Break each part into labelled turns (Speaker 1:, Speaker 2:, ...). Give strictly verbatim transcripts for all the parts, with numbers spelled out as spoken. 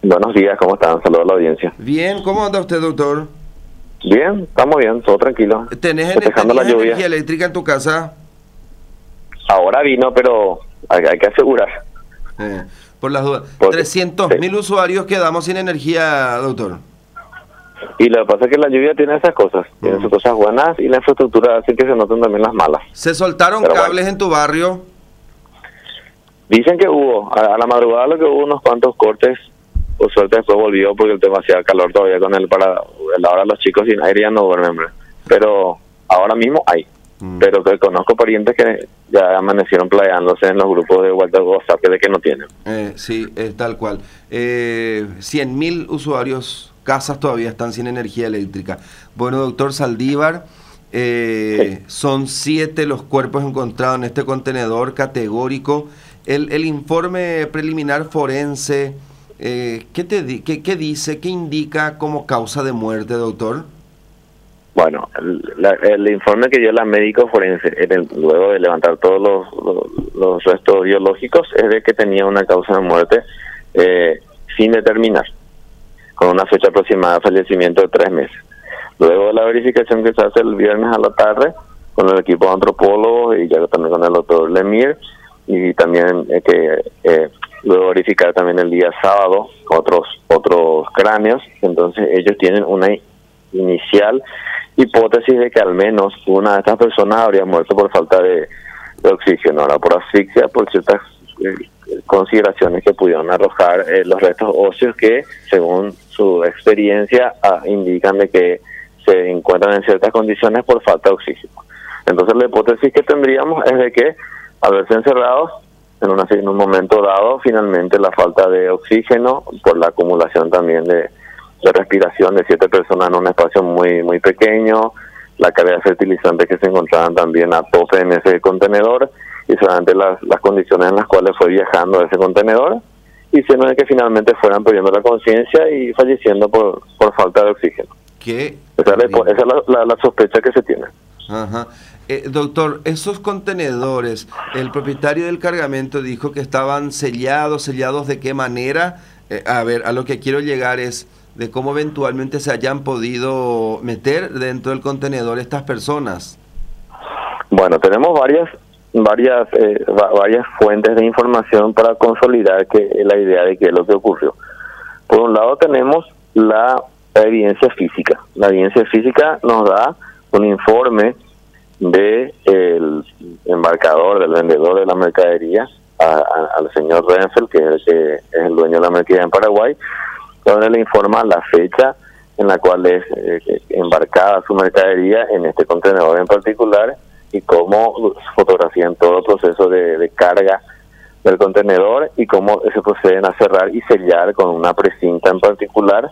Speaker 1: Buenos días, ¿cómo están? Saludos a la audiencia.
Speaker 2: Bien, ¿cómo anda usted, doctor?
Speaker 1: Bien, estamos bien, todo tranquilo.
Speaker 2: ¿Tenés,
Speaker 1: Despejando la
Speaker 2: ¿tenías
Speaker 1: lluvia.
Speaker 2: energía eléctrica en tu casa?
Speaker 1: Ahora vino, pero hay, hay que asegurar.
Speaker 2: Eh, por las dudas.
Speaker 1: Porque-
Speaker 2: trescientos mil
Speaker 1: sí.
Speaker 2: usuarios quedamos sin energía, doctor.
Speaker 1: Y lo que pasa es que la lluvia tiene esas cosas, tiene
Speaker 2: Mm.
Speaker 1: sus cosas buenas y la infraestructura hace que se noten también las malas.
Speaker 2: ¿Se soltaron
Speaker 1: Pero
Speaker 2: cables
Speaker 1: bueno.
Speaker 2: en tu barrio?
Speaker 1: Dicen que hubo, a, a la madrugada lo que hubo unos cuantos cortes, por suerte después volvió porque el tema hacía calor todavía con él para ahora los chicos sin aire ya no duermen, hombre. Pero ahora mismo hay.
Speaker 2: Mm.
Speaker 1: Pero que conozco parientes que ya amanecieron playándose en los grupos de WhatsApp de que no tienen.
Speaker 2: Eh, sí, es tal cual. Eh, cien mil usuarios, casas todavía están sin energía eléctrica. Bueno, doctor Saldívar, eh,
Speaker 1: Sí.
Speaker 2: son siete los cuerpos encontrados en este contenedor categórico. El, el informe preliminar forense, eh, ¿qué, te di- qué, qué dice, qué indica como causa de muerte, doctor?
Speaker 1: Bueno, el, la- el informe que dio la médico forense en el- luego de levantar todos los, los, los restos biológicos es de que tenía una causa de muerte eh, sin determinar, con una fecha aproximada de fallecimiento de tres meses. Luego de la verificación que se hace el viernes a la tarde con el equipo de antropólogos y ya también con el doctor Lemire, y también eh, que eh, luego verificar también el día sábado otros otros cráneos, entonces ellos tienen una inicial hipótesis de que al menos una de estas personas habría muerto por falta de, de oxígeno, ahora por asfixia, por ciertas eh, consideraciones que pudieron arrojar eh, los restos óseos que, según su experiencia, ah, indican de que se encuentran en ciertas condiciones por falta de oxígeno. Entonces la hipótesis que tendríamos es de que al verse encerrados en, una, en un momento dado, finalmente la falta de oxígeno por la acumulación también de de respiración de siete personas en un espacio muy muy pequeño, la carga de fertilizantes que se encontraban también a tope en ese contenedor y solamente las, las condiciones en las cuales fue viajando ese contenedor, hicieron de que finalmente fueran perdiendo la conciencia y falleciendo por, por falta de oxígeno.
Speaker 2: ¿Qué?
Speaker 1: Esa es, la, esa es la, la, la sospecha que se tiene.
Speaker 2: Ajá. Eh, doctor, esos contenedores, el propietario del cargamento dijo que estaban sellados, ¿sellados de qué manera? Eh, a ver, a lo que quiero llegar es de cómo eventualmente se hayan podido meter dentro del contenedor estas personas.
Speaker 1: Bueno, tenemos varias varias eh, va- varias fuentes de información para consolidar que la idea de qué es lo que ocurrió. Por un lado tenemos la evidencia física. La evidencia física nos da un informe de el embarcador, del vendedor de la mercadería, a- a- al señor Renfel, que es el, que es el dueño de la mercadería en Paraguay, donde le informa la fecha en la cual es eh, embarcada su mercadería en este contenedor en particular y cómo fotografían todo el proceso de, de carga del contenedor y cómo se proceden a cerrar y sellar con una precinta en particular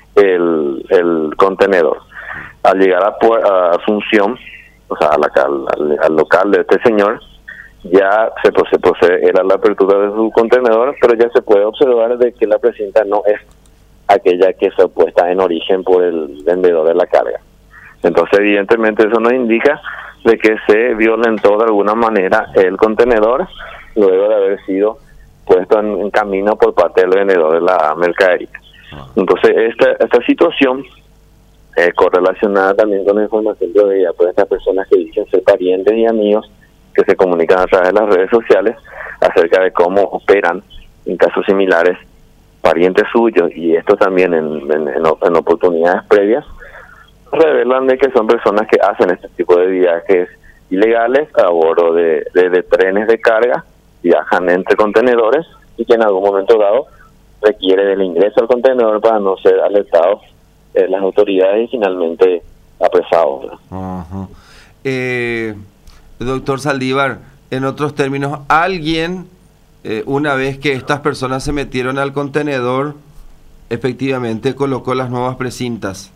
Speaker 1: el, el contenedor. Al llegar a, Pu- a Asunción, o sea, a la- al, al local de este señor, ya se procede, procede era la apertura de su contenedor, pero ya se puede observar de que la precinta no es aquella que fue puesta en origen por el vendedor de la carga. Entonces, evidentemente, eso nos indica de que se violentó de alguna manera el contenedor luego de haber sido puesto en, en camino por parte del vendedor de la mercadería. Entonces, esta, esta situación eh, correlacionada también con la información que veía por estas personas que dicen ser parientes y amigos que se comunican a través de las redes sociales acerca de cómo operan en casos similares parientes suyos, y esto también en, en, en, en oportunidades previas, revelan de que son personas que hacen este tipo de viajes ilegales a bordo de, de, de trenes de carga, viajan entre contenedores y que en algún momento dado requiere del ingreso al contenedor para no ser alertados eh, las autoridades y finalmente apresados, ¿verdad?
Speaker 2: Ajá. Eh, doctor Saldívar, en otros términos, alguien, eh, una vez que estas personas se metieron al contenedor, efectivamente colocó las nuevas precintas.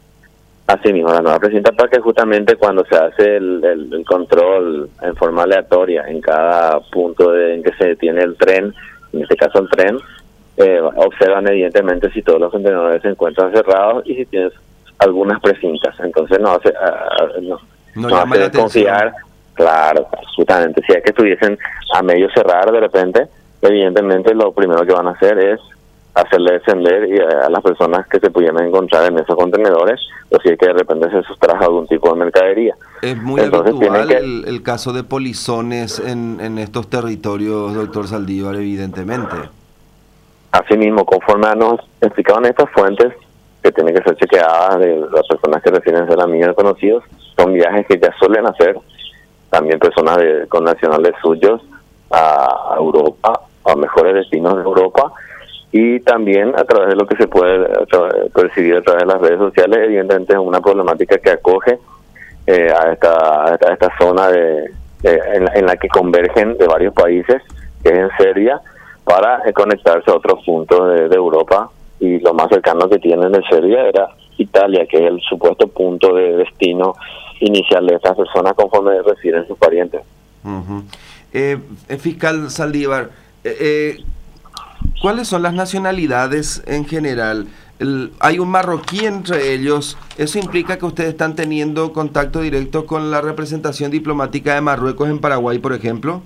Speaker 1: Así mismo, la nueva precinta para que justamente cuando se hace el, el, el control en forma aleatoria en cada punto de, en que se detiene el tren, en este caso el tren, eh, observan evidentemente si todos los contenedores se encuentran cerrados y si tienes algunas precintas. Entonces no hace, uh, no,
Speaker 2: No,
Speaker 1: no
Speaker 2: llama
Speaker 1: hace
Speaker 2: la
Speaker 1: desconfiar, claro, absolutamente. Si es que estuviesen a medio cerrar de repente, evidentemente lo primero que van a hacer es hacerle descender y a, a las personas que se pudieran encontrar en esos contenedores, o si es que de repente se sustrajo algún tipo de mercadería.
Speaker 2: Es muy Entonces, habitual que, el, el caso de polizones en, en estos territorios, doctor Saldívar, evidentemente.
Speaker 1: Asimismo, conforme nos explicaban estas fuentes, que tienen que ser chequeadas de las personas que refieren ser amigos conocidos, son viajes que ya suelen hacer también personas de, con nacionales suyos a, a Europa, a mejores destinos de Europa, y también a través de lo que se puede a percibir a través de las redes sociales. Evidentemente es una problemática que acoge eh, a, esta, a esta a esta zona de, de en, la, en la que convergen de varios países, que es en Serbia, para eh, conectarse a otros puntos de, de Europa, y lo más cercano que tienen de Serbia era Italia, que es el supuesto punto de destino inicial de estas personas conforme refieren sus parientes.
Speaker 2: Uh-huh. eh, fiscal Saldívar, eh, eh, ¿cuáles son las nacionalidades en general? El, hay un marroquí entre ellos. ¿Eso implica que ustedes están teniendo contacto directo con la representación diplomática de Marruecos en Paraguay, por ejemplo?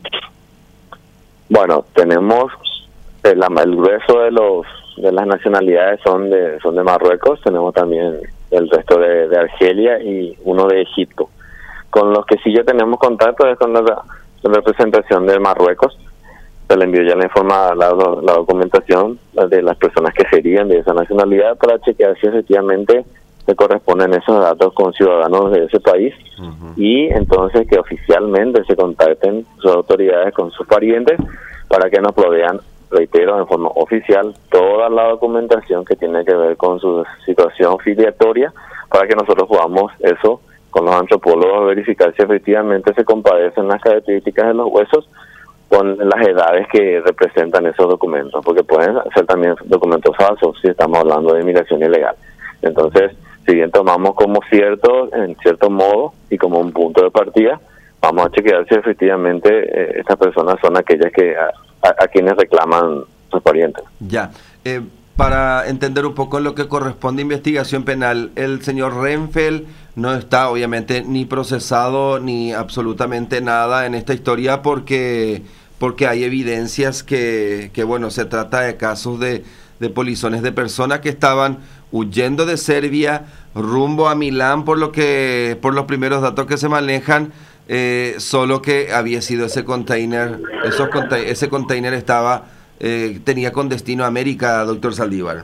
Speaker 1: Bueno, tenemos el, el grueso de los de las nacionalidades son de son de Marruecos. Tenemos también el resto de, de Argelia y uno de Egipto. Con los que sí ya tenemos contacto es con la, la representación de Marruecos. Se le envió ya la informa, la, la documentación de las personas que serían de esa nacionalidad para chequear si efectivamente se corresponden esos datos con ciudadanos de ese país. Uh-huh. Y entonces que oficialmente se contacten sus autoridades con sus parientes para que nos provean, reitero, en forma oficial toda la documentación que tiene que ver con su situación filiatoria, para que nosotros podamos eso con los antropólogos verificar si efectivamente se compadecen las características de los huesos con las edades que representan esos documentos, porque pueden ser también documentos falsos si estamos hablando de inmigración ilegal. Entonces, si bien tomamos como cierto, en cierto modo, y como un punto de partida, vamos a chequear si efectivamente eh, estas personas son aquellas que a, a, a quienes reclaman sus parientes.
Speaker 2: Ya, eh, para entender un poco lo que corresponde a investigación penal, el señor Renfel no está obviamente ni procesado ni absolutamente nada en esta historia porque, porque hay evidencias que, que, bueno, se trata de casos de, de polizones de personas que estaban huyendo de Serbia rumbo a Milán, por lo que por los primeros datos que se manejan, eh, solo que había sido ese container, esos conte ese container estaba eh, tenía con destino a América, doctor Saldívar.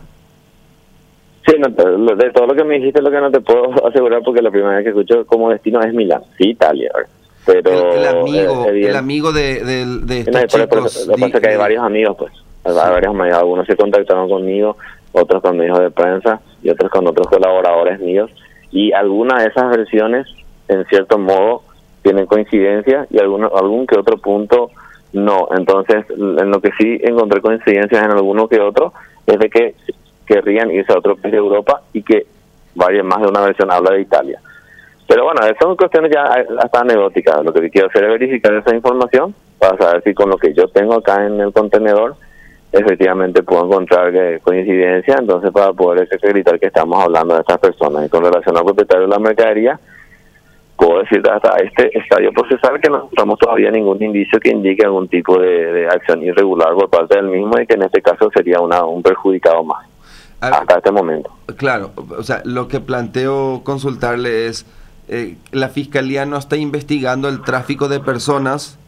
Speaker 1: Sí, no, de todo lo que me dijiste, lo que no te puedo asegurar, porque la primera vez que escucho como destino es Milán, sí, Italia, pero
Speaker 2: el, el amigo, eh, el amigo de, de, de estos
Speaker 1: no,
Speaker 2: chicos.
Speaker 1: Por eso, lo que pasa es que hay varios amigos, pues, hay sí. varios amigos, algunos se contactaron conmigo, otros con medios de prensa y otros con otros colaboradores míos, y algunas de esas versiones, en cierto modo, tienen coincidencia y alguno, algún que otro punto no. Entonces, en lo que sí encontré coincidencias en alguno que otro es de que querrían irse a otro país de Europa y que varias más de una versión habla de Italia. Pero bueno, esas son cuestiones ya hasta anecdóticas. Lo que quiero hacer es verificar esa información para saber si con lo que yo tengo acá en el contenedor efectivamente puedo encontrar eh, coincidencia, entonces para poder acreditar que estamos hablando de estas personas. Y con relación al propietario de la mercadería, puedo decir hasta este estadio procesal que no encontramos todavía ningún indicio que indique algún tipo de, de acción irregular por parte del mismo, y que en este caso sería una un perjudicado más ver, hasta este momento.
Speaker 2: Claro, o sea, lo que planteo consultarle es, eh, ¿la Fiscalía no está investigando el tráfico de personas?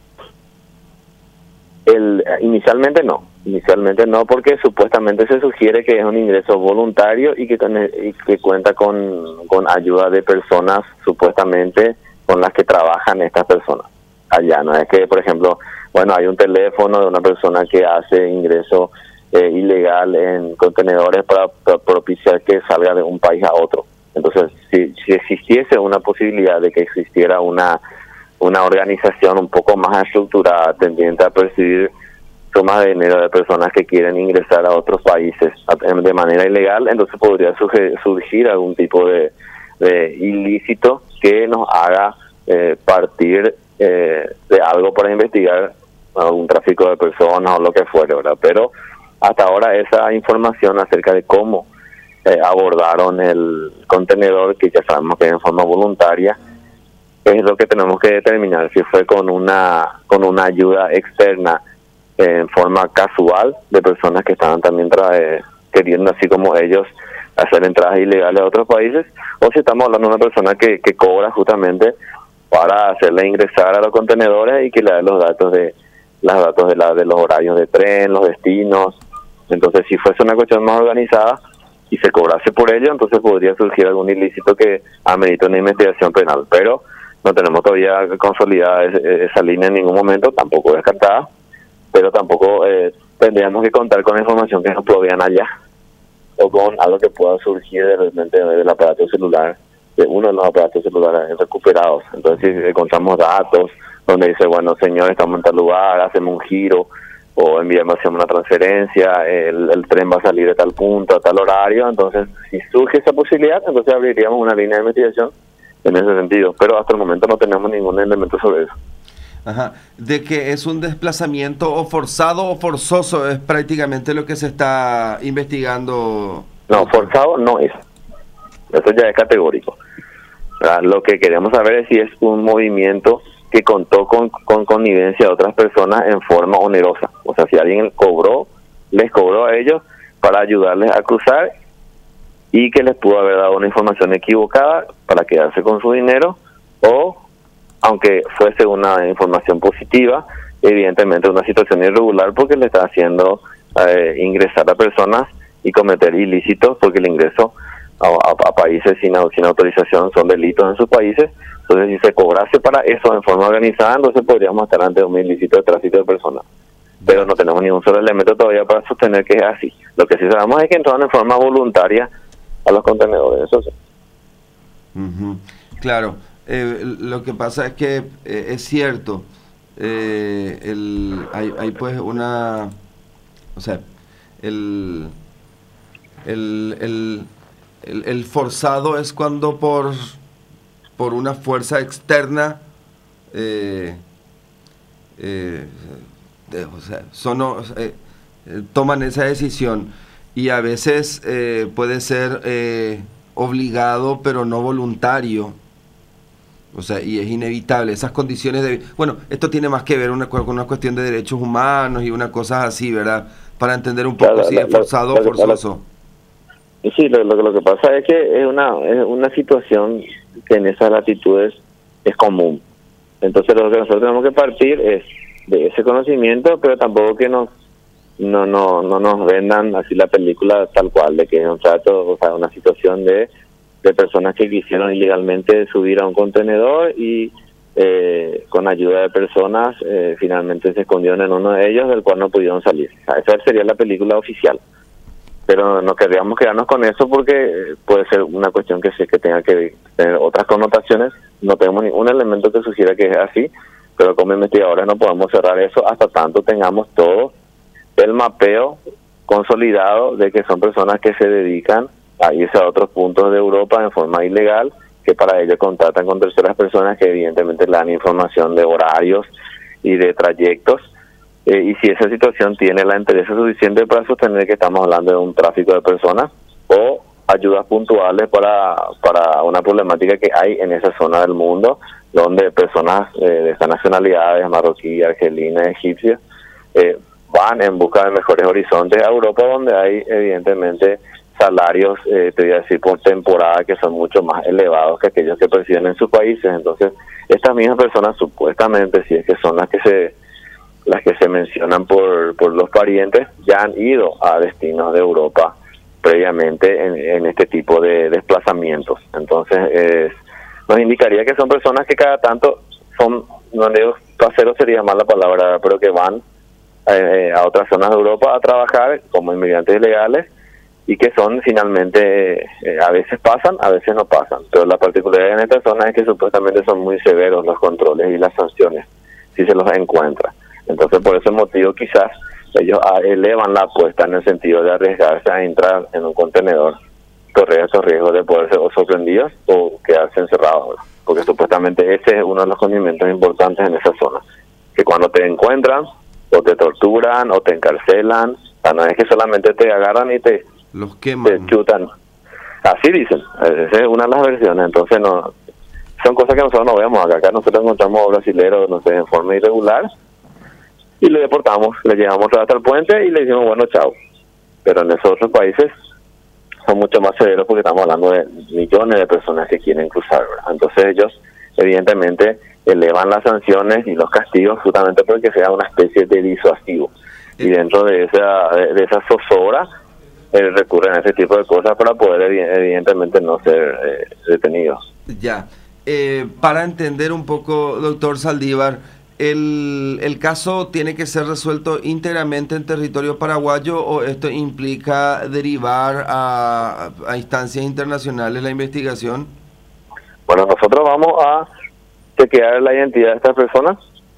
Speaker 1: El, inicialmente no, inicialmente no, porque supuestamente se sugiere que es un ingreso voluntario y que, y que cuenta con, con ayuda de personas supuestamente con las que trabajan estas personas allá. No es que, por ejemplo, bueno, hay un teléfono de una persona que hace ingreso eh, ilegal en contenedores para, para propiciar que salga de un país a otro. Entonces, si, si existiese una posibilidad de que existiera una una organización un poco más estructurada, tendiente a percibir sumas de dinero de personas que quieren ingresar a otros países de manera ilegal, entonces podría surgir, surgir algún tipo de, de ilícito que nos haga eh, partir eh, de algo para investigar algún tráfico de personas o lo que fuere, ¿verdad? Pero hasta ahora esa información acerca de cómo eh, abordaron el contenedor, que ya sabemos que es en forma voluntaria, es lo que tenemos que determinar si fue con una con una ayuda externa en forma casual de personas que estaban también trae, queriendo, así como ellos, hacer entradas ilegales a otros países, o si estamos hablando de una persona que, que cobra justamente para hacerle ingresar a los contenedores y que le dé los datos de los datos de, la, de los horarios de tren, los destinos. Entonces, si fuese una cuestión más organizada y se cobrase por ello, entonces podría surgir algún ilícito que amerite una investigación penal, pero no tenemos todavía consolidada esa, esa línea en ningún momento, tampoco descartada, pero tampoco eh, tendríamos que contar con la información que nos provean allá, o con algo que pueda surgir de repente del aparato celular, de uno de los aparatos celulares recuperados. Entonces, si encontramos datos donde dice, bueno, señor, estamos en tal lugar, hacemos un giro, o enviamos una transferencia, el, el tren va a salir de tal punto, a tal horario, entonces, si surge esa posibilidad, entonces abriríamos una línea de investigación en ese sentido, pero hasta el momento no tenemos ningún elemento sobre eso.
Speaker 2: Ajá. De que es un desplazamiento o forzado o forzoso es prácticamente lo que se está investigando.
Speaker 1: No, forzado no es. Eso ya es categórico. ¿Verdad? Lo que queremos saber es si es un movimiento que contó con, con connivencia de otras personas en forma onerosa. O sea, si alguien cobró, les cobró a ellos para ayudarles a cruzar y que les pudo haber dado una información equivocada para quedarse con su dinero, o aunque fuese una información positiva, evidentemente una situación irregular porque le está haciendo eh, ingresar a personas y cometer ilícitos, porque el ingreso a, a, a países sin, sin autorización son delitos en sus países. Entonces, si se cobrase para eso en forma organizada, entonces podríamos estar ante un ilícito de tráfico de personas. Pero no tenemos ningún solo elemento todavía para sostener que es así. Lo que sí sabemos es que entraron en forma voluntaria a los contenedores, eso sí.
Speaker 2: Uh-huh. Claro. Eh, lo que pasa es que eh, es cierto, eh, el, hay, hay pues una, o sea, el, el, el, el, el forzado es cuando por, por una fuerza externa eh, eh, de, o sea, son, eh, toman esa decisión, y a veces eh, puede ser eh, obligado pero no voluntario. O sea, y es inevitable, esas condiciones de... Bueno, esto tiene más que ver una, con una cuestión de derechos humanos y una cosa así, ¿verdad? Para entender un poco claro, si la, es forzado la, o forzoso.
Speaker 1: La, sí, lo, lo, lo que pasa es que es una, es una situación que en esas latitudes es común. Entonces, lo que nosotros tenemos que partir es de ese conocimiento, pero tampoco que nos no no no nos vendan así la película tal cual, de que es un trato, o sea, una situación de... de personas que quisieron ilegalmente subir a un contenedor y eh, con ayuda de personas eh, finalmente se escondieron en uno de ellos, del cual no pudieron salir. O sea, esa sería la película oficial. Pero no querríamos quedarnos con eso porque puede ser una cuestión que sí que tenga que tener otras connotaciones. No tenemos ningún elemento que sugiera que es así, pero como investigadores no podemos cerrar eso hasta tanto tengamos todo el mapeo consolidado de que son personas que se dedican a irse a otros puntos de Europa en forma ilegal, que para ello contactan con terceras personas que evidentemente le dan información de horarios y de trayectos, eh, y si esa situación tiene la interés suficiente para sostener que estamos hablando de un tráfico de personas o ayudas puntuales para para una problemática que hay en esa zona del mundo, donde personas eh, de estas nacionalidades, marroquí, argelina, egipcia, eh, van en busca de mejores horizontes a Europa, donde hay evidentemente salarios, eh, te voy a decir, por temporada, que son mucho más elevados que aquellos que perciben en sus países. Entonces, estas mismas personas, supuestamente, si es que son las que se las que se mencionan por, por los parientes, ya han ido a destinos de Europa previamente en, en este tipo de desplazamientos. Entonces, eh, nos indicaría que son personas que cada tanto son, no digo caseros sería más la palabra, pero que van eh, a otras zonas de Europa a trabajar como inmigrantes ilegales, y que son finalmente, eh, a veces pasan, a veces no pasan. Pero la particularidad en esta zona es que supuestamente son muy severos los controles y las sanciones, si se los encuentra. Entonces, por ese motivo, quizás ellos elevan la apuesta en el sentido de arriesgarse a entrar en un contenedor, correr esos riesgos de poder ser o sorprendidos o quedarse encerrados. Porque supuestamente ese es uno de los condimentos importantes en esa zona, que cuando te encuentran, o te torturan, o te encarcelan, o sea, no es que solamente te agarran y te...
Speaker 2: los queman,
Speaker 1: te chutan, así dicen. Esa es una de las versiones. Entonces no son cosas que nosotros no vemos acá. Acá nosotros encontramos brasileros, no sé, en forma irregular, y le deportamos, le llevamos hasta el puente y le decimos, bueno, chao. Pero en esos otros países son mucho más severos porque estamos hablando de millones de personas que quieren cruzar, ¿verdad? Entonces ellos, evidentemente, elevan las sanciones y los castigos justamente porque sea una especie de disuasivo. Y dentro de esa, de esa zozobra, eh, recurren a ese tipo de cosas para poder, evidentemente, no ser eh, detenidos.
Speaker 2: Ya. Eh, para entender un poco, doctor Saldívar, ¿el, el caso tiene que ser resuelto íntegramente en territorio paraguayo o esto implica derivar a, a instancias internacionales la investigación?
Speaker 1: Bueno, nosotros vamos a chequear la identidad de estas personas,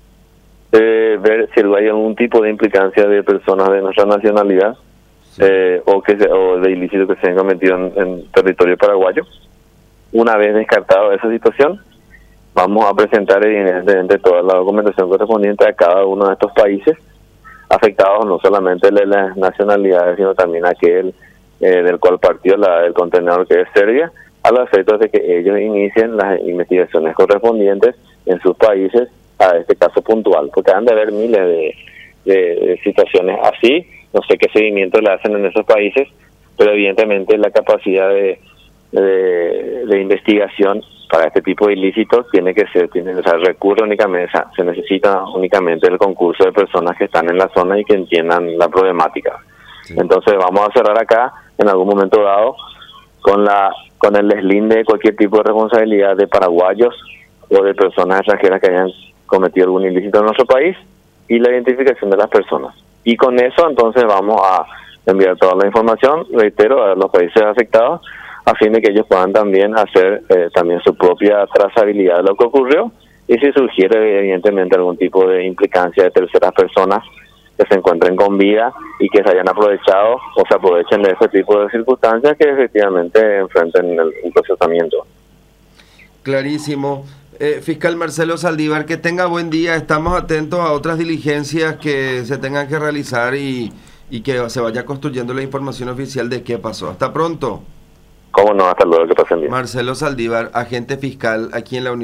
Speaker 1: eh, ver si hay algún tipo de implicancia de personas de nuestra nacionalidad, sí. eh, o que se, o de ilícito que se hayan cometido en, en territorio paraguayo. Una vez descartado esa situación, vamos a presentar evidentemente toda la documentación correspondiente a cada uno de estos países afectados, no solamente de las nacionalidades, sino también aquel eh, del cual partió la, el contenedor, que es Serbia, a los efectos de que ellos inicien las investigaciones correspondientes en sus países a este caso puntual, porque han de haber miles de, de, de situaciones así. No sé qué seguimiento le hacen en esos países, pero evidentemente la capacidad de De, de investigación para este tipo de ilícitos tiene que ser, tiene, o sea, recurre únicamente, o sea, se necesita únicamente el concurso de personas que están en la zona y que entiendan la problemática. Sí. Entonces vamos a cerrar acá en algún momento dado con la con el deslinde de cualquier tipo de responsabilidad de paraguayos o de personas extranjeras que hayan cometido algún ilícito en nuestro país y la identificación de las personas. Y con eso entonces vamos a enviar toda la información, reitero, a los países afectados, a fin de que ellos puedan también hacer eh, también su propia trazabilidad de lo que ocurrió, y si surgiere evidentemente algún tipo de implicancia de terceras personas que se encuentren con vida y que se hayan aprovechado o se aprovechen de ese tipo de circunstancias, que efectivamente enfrenten el, el procesamiento.
Speaker 2: Clarísimo. Eh, fiscal Marcelo Saldívar, que tenga buen día. Estamos atentos a otras diligencias que se tengan que realizar y, y que se vaya construyendo la información oficial de qué pasó. Hasta pronto.
Speaker 1: Cómo no, hasta luego, que pasen bien.
Speaker 2: Marcelo Saldívar, agente fiscal aquí en la Universidad.